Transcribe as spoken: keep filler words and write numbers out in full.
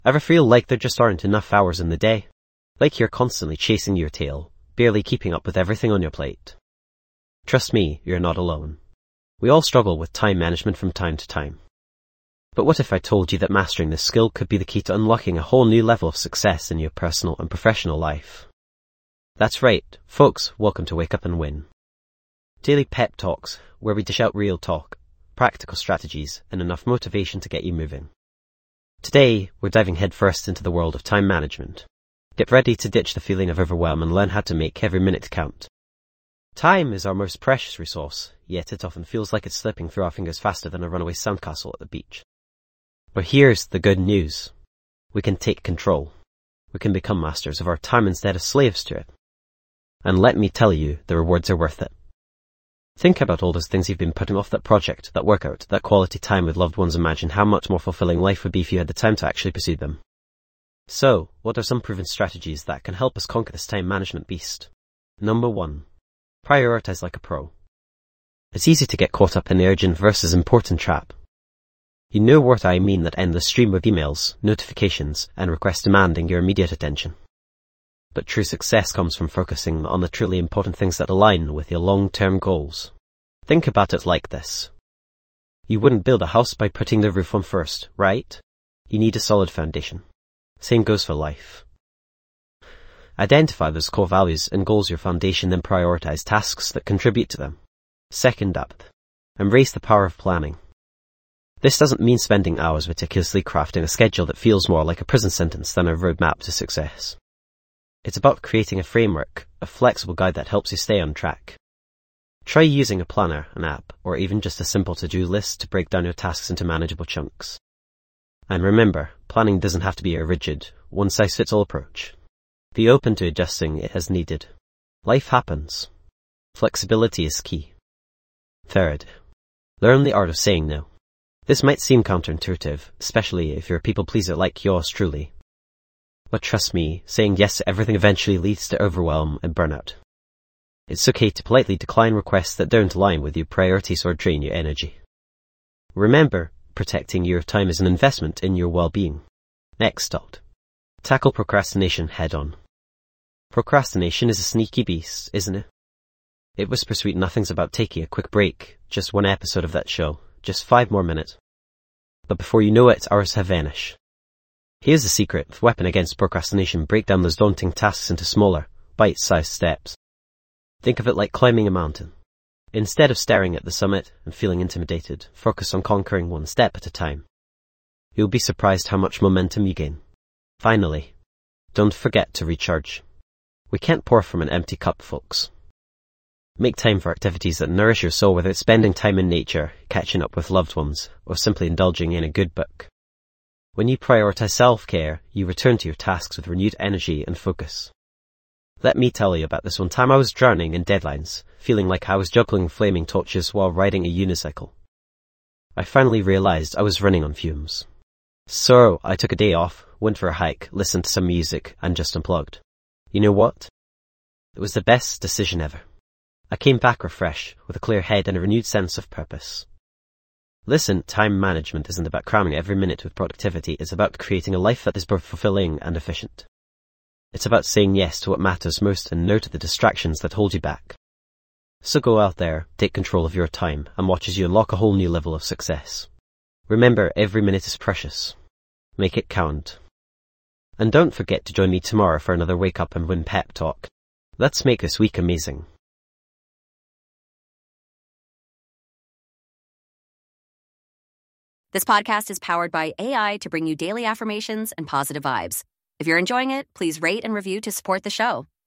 Ever feel like there just aren't enough hours in the day? Like you're constantly chasing your tail, barely keeping up with everything on your plate? Trust me, you're not alone. We all struggle with time management from time to time. But what if I told you that mastering this skill could be the key to unlocking a whole new level of success in your personal and professional life? That's right, folks, welcome to Wake Up and Win. Daily pep talks, where we dish out real talk, practical strategies, and enough motivation to get you moving. Today, we're diving headfirst into the world of time management. Get ready to ditch the feeling of overwhelm and learn how to make every minute count. Time is our most precious resource, yet it often feels like it's slipping through our fingers faster than a runaway sandcastle at the beach. But here's the good news. We can take control. We can become masters of our time instead of slaves to it. And let me tell you, the rewards are worth it. Think about all those things you've been putting off, that project, that workout, that quality time with loved ones. Imagine how much more fulfilling life would be if you had the time to actually pursue them. So, what are some proven strategies that can help us conquer this time management beast? Number one. Prioritize like a pro. It's easy to get caught up in the urgent versus important trap. You know what I mean, that endless stream of emails, notifications, and requests demanding your immediate attention. But true success comes from focusing on the truly important things that align with your long-term goals. Think about it like this. You wouldn't build a house by putting the roof on first, right? You need a solid foundation. Same goes for life. Identify those core values and goals your foundation, then prioritize tasks that contribute to them. Second up, embrace the power of planning. This doesn't mean spending hours meticulously crafting a schedule that feels more like a prison sentence than a roadmap to success. It's about creating a framework, a flexible guide that helps you stay on track. Try using a planner, an app, or even just a simple to-do list to break down your tasks into manageable chunks. And remember, planning doesn't have to be a rigid, one-size-fits-all approach. Be open to adjusting it as needed. Life happens. Flexibility is key. Third, learn the art of saying no. This might seem counterintuitive, especially if you're a people pleaser like yours truly. But trust me, saying yes to everything eventually leads to overwhelm and burnout. It's okay to politely decline requests that don't align with your priorities or drain your energy. Remember, protecting your time is an investment in your well-being. Next up, tackle procrastination head-on. Procrastination is a sneaky beast, isn't it? It whispers sweet nothings about taking a quick break, just one episode of that show, just five more minutes. But before you know it, hours have vanished. Here's the secret weapon against procrastination: break down those daunting tasks into smaller, bite-sized steps. Think of it like climbing a mountain. Instead of staring at the summit and feeling intimidated, focus on conquering one step at a time. You'll be surprised how much momentum you gain. Finally, don't forget to recharge. We can't pour from an empty cup, folks. Make time for activities that nourish your soul, whether it's spending time in nature, catching up with loved ones, or simply indulging in a good book. When you prioritize self-care, you return to your tasks with renewed energy and focus. Let me tell you about this one time I was drowning in deadlines, feeling like I was juggling flaming torches while riding a unicycle. I finally realized I was running on fumes. So, I took a day off, went for a hike, listened to some music, and just unplugged. You know what? It was the best decision ever. I came back refreshed, with a clear head and a renewed sense of purpose. Listen, time management isn't about cramming every minute with productivity. It's about creating a life that is both fulfilling and efficient. It's about saying yes to what matters most and no to the distractions that hold you back. So go out there, take control of your time, and watch as you unlock a whole new level of success. Remember, every minute is precious. Make it count. And don't forget to join me tomorrow for another Wake Up and Win pep talk. Let's make this week amazing. This podcast is powered by A I to bring you daily affirmations and positive vibes. If you're enjoying it, please rate and review to support the show.